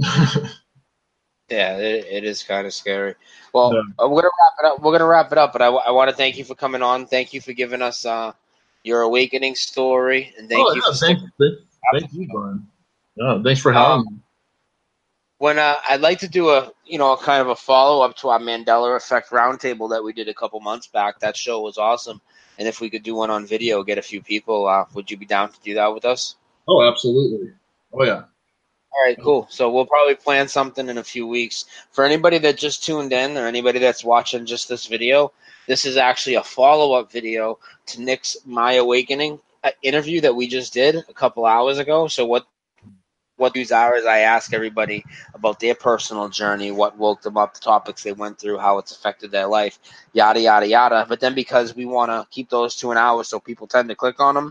Yeah, it is kind of scary. Well, we're gonna wrap it up. We're gonna wrap it up, but I want to thank you for coming on. Thank you for giving us your awakening story, and thank you. Thank you, Brian. Yeah, thanks for having me. When I'd like to do a kind of a follow up to our Mandela Effect roundtable that we did a couple months back. That show was awesome, and if we could do one on video, get a few people, would you be down to do that with us? Oh, absolutely. Oh, yeah. All right, cool. So we'll probably plan something in a few weeks. For anybody that just tuned in or anybody that's watching just this video, this is actually a follow-up video to Nick's My Awakening interview that we just did a couple hours ago. So what these are is I ask everybody about their personal journey, what woke them up, the topics they went through, how it's affected their life, yada, yada, yada. But then because we want to keep those to an hour so people tend to click on them,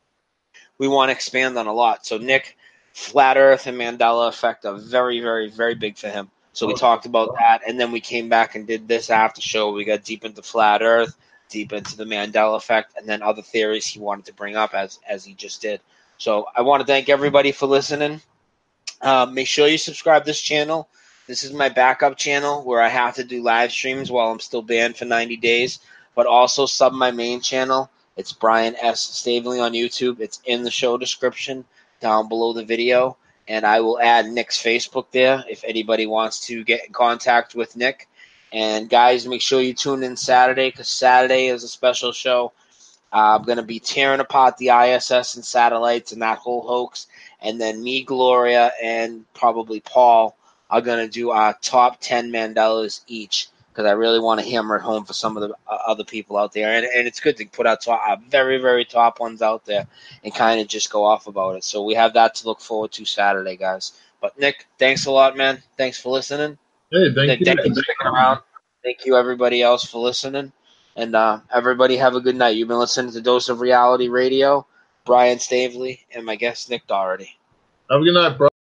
we want to expand on a lot. So Nick, Flat Earth and Mandela Effect are very, very, very big for him. So we talked about that, and then we came back and did this after show. We got deep into Flat Earth, deep into the Mandela Effect, and then other theories he wanted to bring up as he just did. So I want to thank everybody for listening. Make sure you subscribe to this channel. This is my backup channel where I have to do live streams while I'm still banned for 90 days, but also sub my main channel. It's Brian S. Staveley on YouTube. It's in the show description down below the video. And I will add Nick's Facebook there if anybody wants to get in contact with Nick. And guys, make sure you tune in Saturday because Saturday is a special show. I'm going to be tearing apart the ISS and satellites and that whole hoax. And then me, Gloria, and probably Paul are going to do our top 10 Mandelas each, because I really want to hammer it home for some of the other people out there. And it's good to put our very, very top ones out there and kind of just go off about it. So we have that to look forward to Saturday, guys. But, Nick, thanks a lot, man. Thanks for listening. Hey, thank you. Thank you for sticking around. Thank you, everybody else, for listening. And everybody have a good night. You've been listening to Dose of Reality Radio. Brian Staveley and my guest, Nick Doherty. Have a good night, bro.